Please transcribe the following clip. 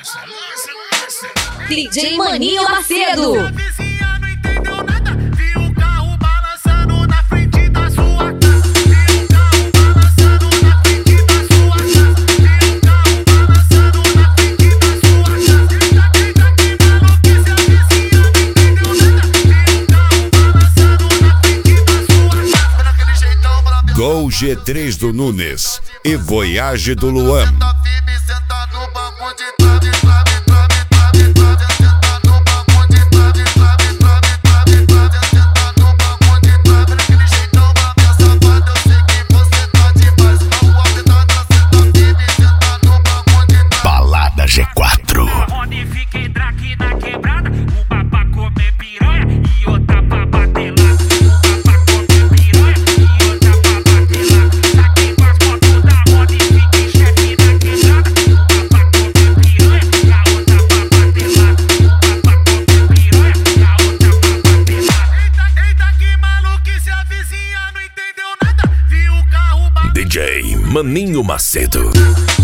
DJ Maninho Macedo. Gol G3 do Nunes e Voyage do Luan. Balada G4. Onde fiquei draque na quebrada, uma pra comer piranha e outra pra bater lá. Uma pra comer piranha e outra pra bater lá. Saquei com as motos da roda e fiquei chefe na quebrada. Uma pra comer piranha e a outra pra bater lá. Uma pra comer piranha e a outra pra bater lá. Eita que maluquice, a vizinha não entendeu nada. Viu o carro DJ Maninho Macedo.